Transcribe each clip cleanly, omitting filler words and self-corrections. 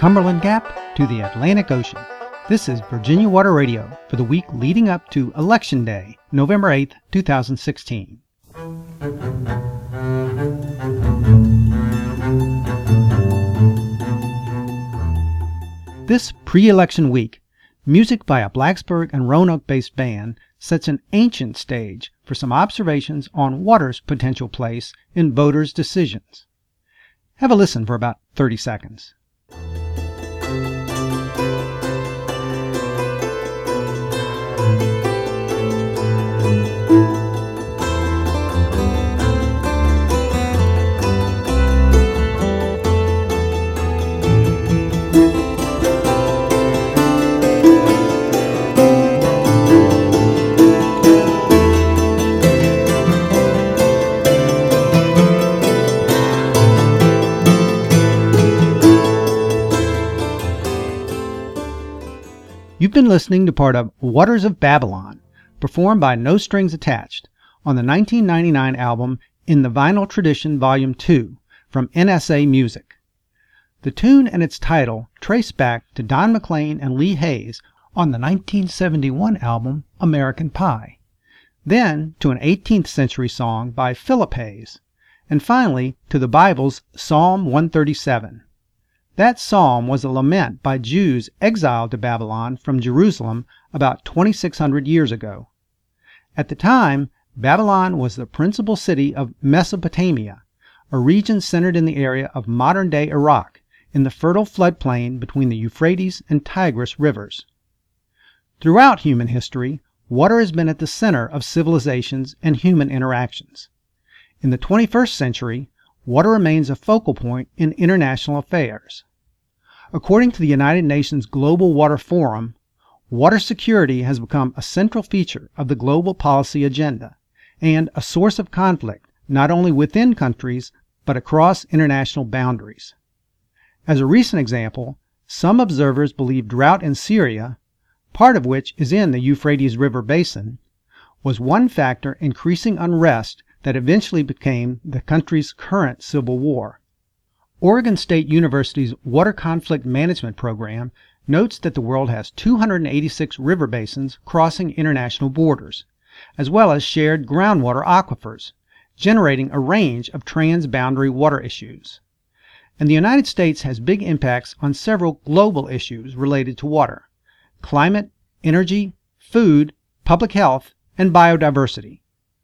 Cumberland Gap to the Atlantic Ocean. This is Virginia Water Radio for the week leading up to Election Day, November 8th, 2016. This pre-election week, music by a Blacksburg and Roanoke-based band sets an ancient stage for some observations on water's potential place in voters' decisions. Have a listen for about 30 seconds. You've been listening to part of Waters of Babylon, performed by No Strings Attached, on the 1999 album In the Vinyl Tradition Volume 2 from NSA Music. The tune and its title trace back to Don McLean and Lee Hayes on the 1971 album American Pie, then to an 18th century song by Philip Hayes, and finally to the Bible's Psalm 137. That psalm was a lament by Jews exiled to Babylon from Jerusalem about 2,600 years ago. At the time, Babylon was the principal city of Mesopotamia, a region centered in the area of modern-day Iraq, in the fertile floodplain between the Euphrates and Tigris rivers. Throughout human history, water has been at the center of civilizations and human interactions. In the 21st century, water remains a focal point in international affairs. According to the United Nations Global Water Forum, water security has become a central feature of the global policy agenda and a source of conflict not only within countries but across international boundaries. As a recent example, some observers believe drought in Syria, part of which is in the Euphrates River Basin, was one factor increasing unrest that eventually became the country's current civil war. Oregon State University's Water Conflict Management Program notes that the world has 286 river basins crossing international borders, as well as shared groundwater aquifers, generating a range of transboundary water issues. And the United States has big impacts on several global issues related to water: climate, energy, food, public health, and biodiversity.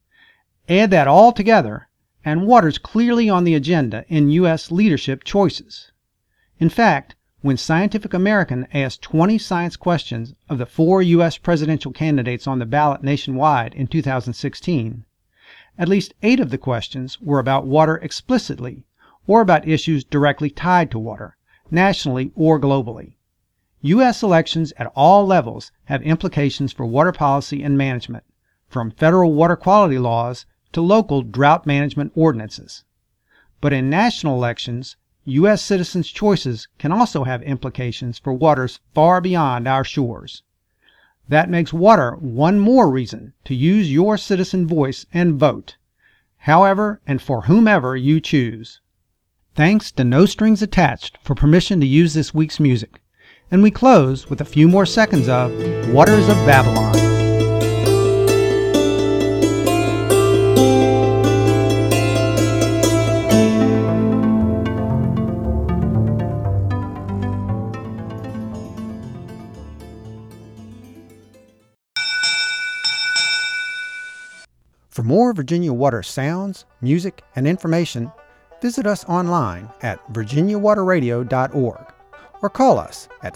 Add that all together, and water's clearly on the agenda in U.S. leadership choices. In fact, when Scientific American asked 20 science questions of the 4 U.S. presidential candidates on the ballot nationwide in 2016, at least 8 of the questions were about water explicitly, or about issues directly tied to water, nationally or globally. U.S. elections at all levels have implications for water policy and management, from federal water quality laws to local drought management ordinances. But in national elections, U.S. citizens' choices can also have implications for waters far beyond our shores. That makes water one more reason to use your citizen voice and vote, however and for whomever you choose. Thanks to No Strings Attached for permission to use this week's music. And we close with a few more seconds of Waters of Babylon. For more Virginia Water sounds, music, and information, visit us online at virginiawaterradio.org or call us at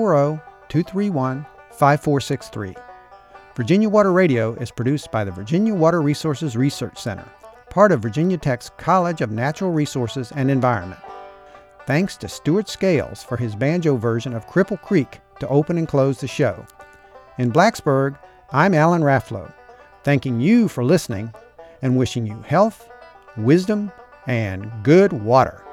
540-231-5463. Virginia Water Radio is produced by the Virginia Water Resources Research Center, part of Virginia Tech's College of Natural Resources and Environment. Thanks to Stuart Scales for his banjo version of Cripple Creek to open and close the show. In Blacksburg, I'm Alan Rafflow, thanking you for listening and wishing you health, wisdom, and good water.